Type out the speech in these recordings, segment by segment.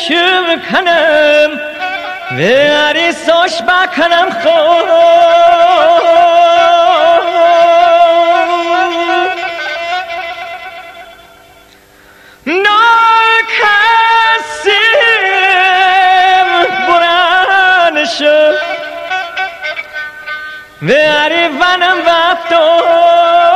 چوب کنم و عریساش بکنم خوب ناکسیم برانشو و عریفانم وفتم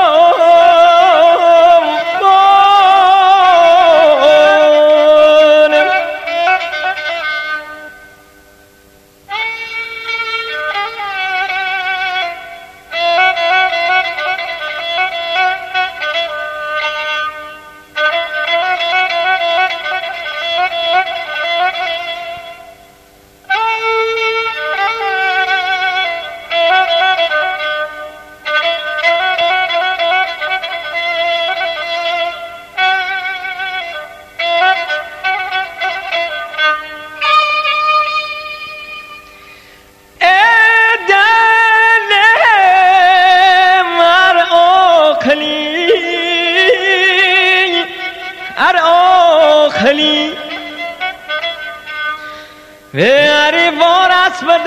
و اری وارس به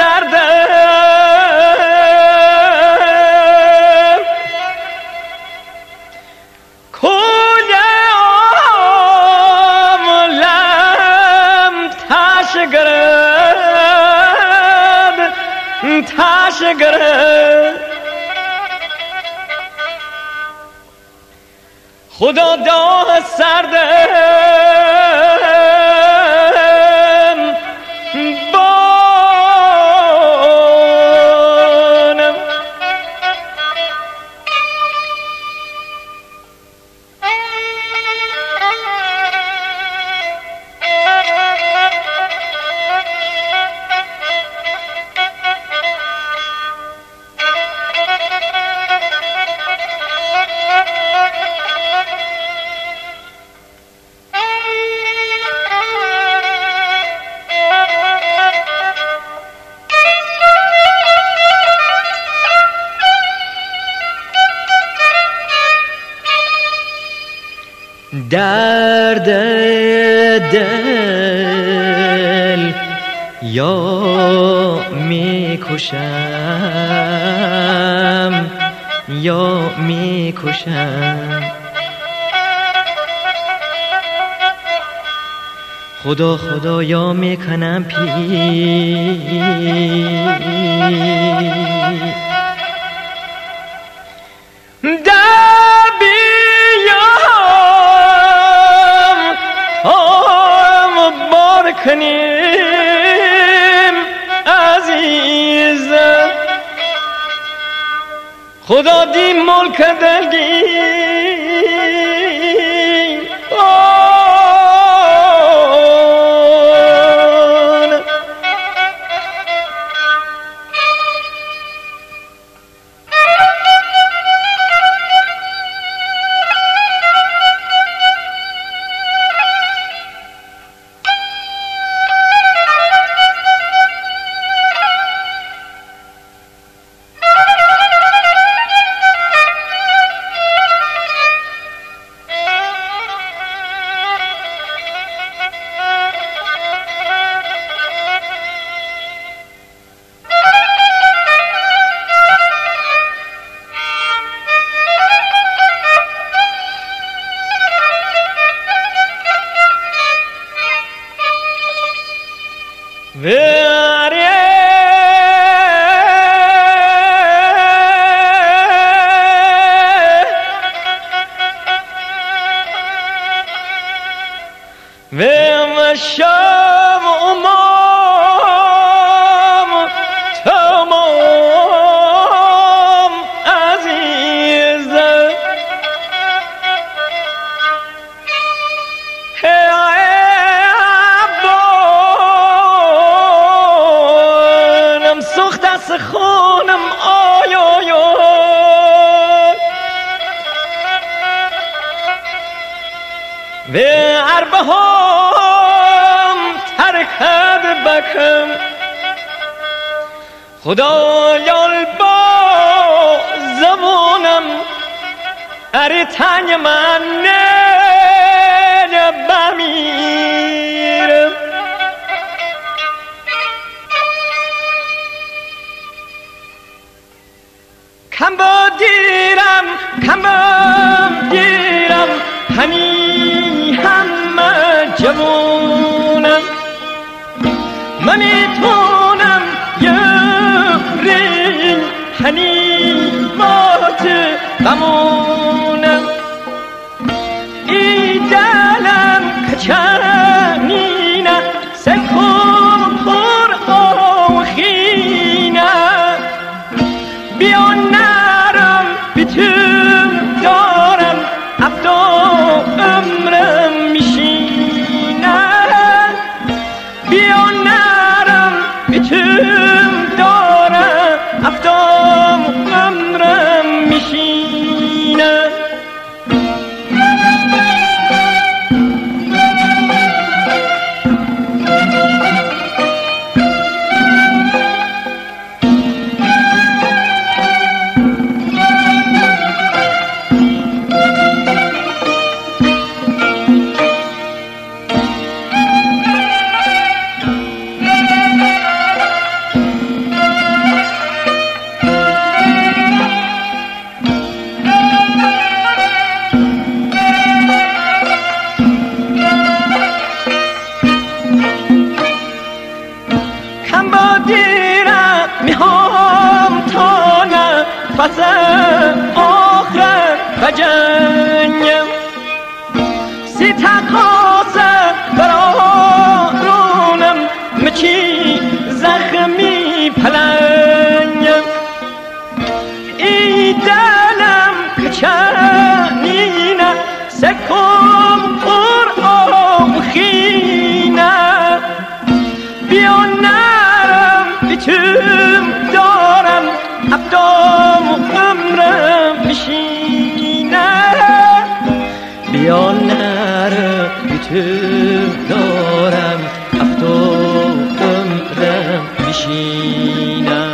دردم کولم لم تاش گرد خدا داه سردم بانم درد دل یا میکشم یا میکشم خدا خدا یا میکنم پی کنیم عزیز خدا دی ملک دلگی و شام امام تمام عزیز عبانم سخت از خونم آی آی و عربه هم ترکد بکم خدایال با زبونم اری تنگ من بمیرم کم با دیرم هنی همه جوانم من میتونم یه هنی مات غمونم ای دلم کچنینه سکم پر آخینه بیان نرم بیتم دارم افتا عمرم میشینه بیان نرم بیتم دارم افتا عمرم میشینه میخوام تا نفس آخر بجنگم سی تقاسه برارونم مچی زخمی پلنگم ای دلم کچنینه سکم پر آخینه بیان نرم بیتم دارم افدام عمرم میشینه بیان نرم بیتم دارم افدام عمرم میشینه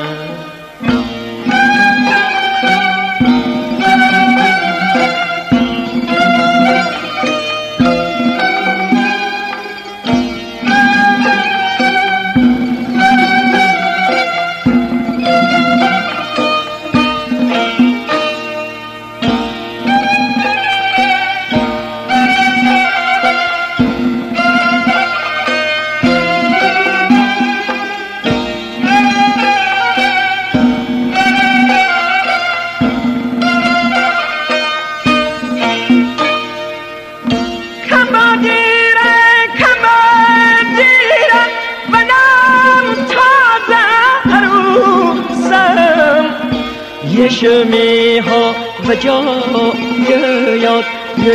یه شمی ها و جای یاد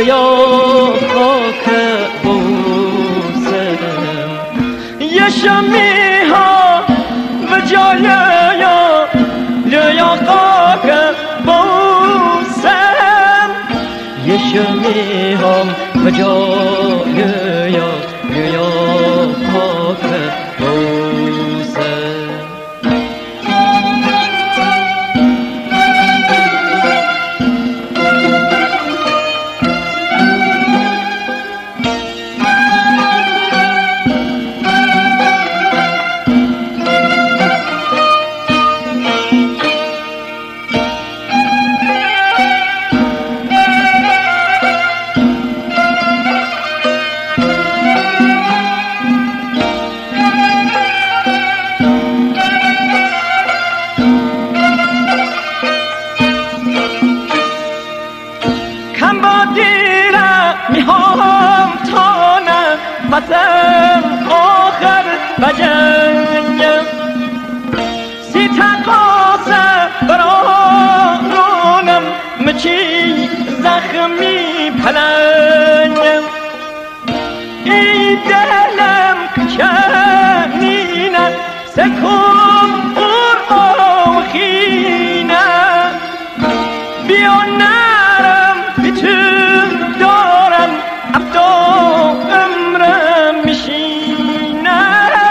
خاک بوسم یه شمی ها و جای یاد خاک بوسم یه شمی ها و جای یاد خاک بوسم میخوام تا نفسم آخر بجنگم سی تقاسه برارونم مچی زخمی پلنگم ای دلم کچنینه سکم پر آخینه بیان نرم بیتم دارم افتا عمرم میشینه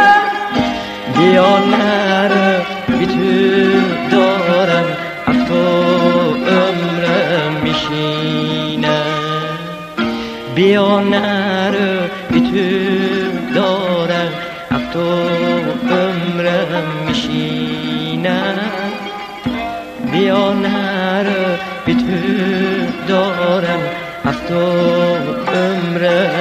بیان نرم بیتم دارم افتا عمرم میشینه بیان نرم بیتم دارم افتا عمرم میشینه بیان بی تو دارم از تو عمر